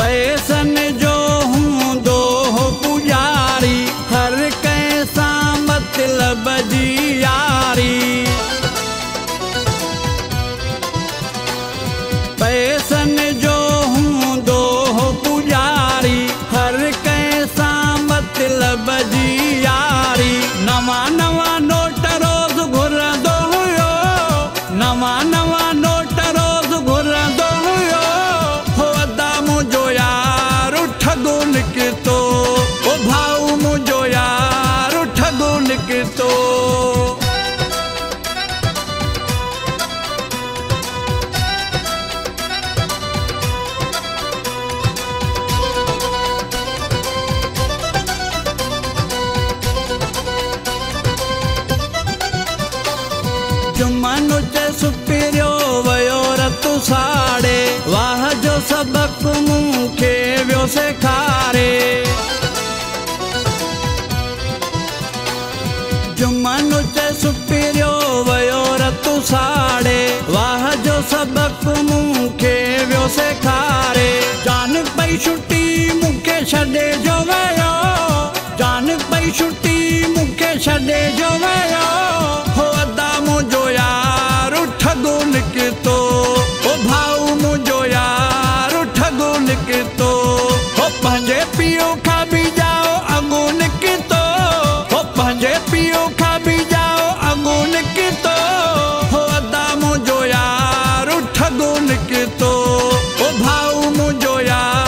पैसन जो हूंदो हो पुजारी, हर कंहिंसां मतलब जी यारी। पैसन जो हूंदो हो पुजारी, हर कंहिंसां मतलब जी यारी। नवां नवां नोट रोज़ घुरंदो हुयो, नवां नवां नोट रोज़ घुरंदो हुयो। हो अदा मुंहिंजो यार ठॻो निकितो, ओ भाऊ मुंहिंजो यार ठॻो निकितो। जुमन चे सुपिरियो वयो रतु साड़े, वाह जो सबक मूंखे वियो सेखारे। जुमन चे सुपिरियो वयो रतु साड़े, वाह जो सबक मूंखे वियो सेखारे। जान पई छुटी मूंखे छॾे जो वियो, जान पई छुटी मूंखे छॾे जो वियो। हो अदा मुंहिंजो यार ठॻो निकितो, ओ भाऊ मुंहिंजो यार ठॻो निकितो। हो पंहिंजे पीउ खां बि जाओ अॻु निकितो, हो पंहिंजे पीउ खां बि जाओ अॻु निकितो। हो अदा मुंहिंजो यार ठॻो निकितो, ओ भाऊ मुंहिंजो यार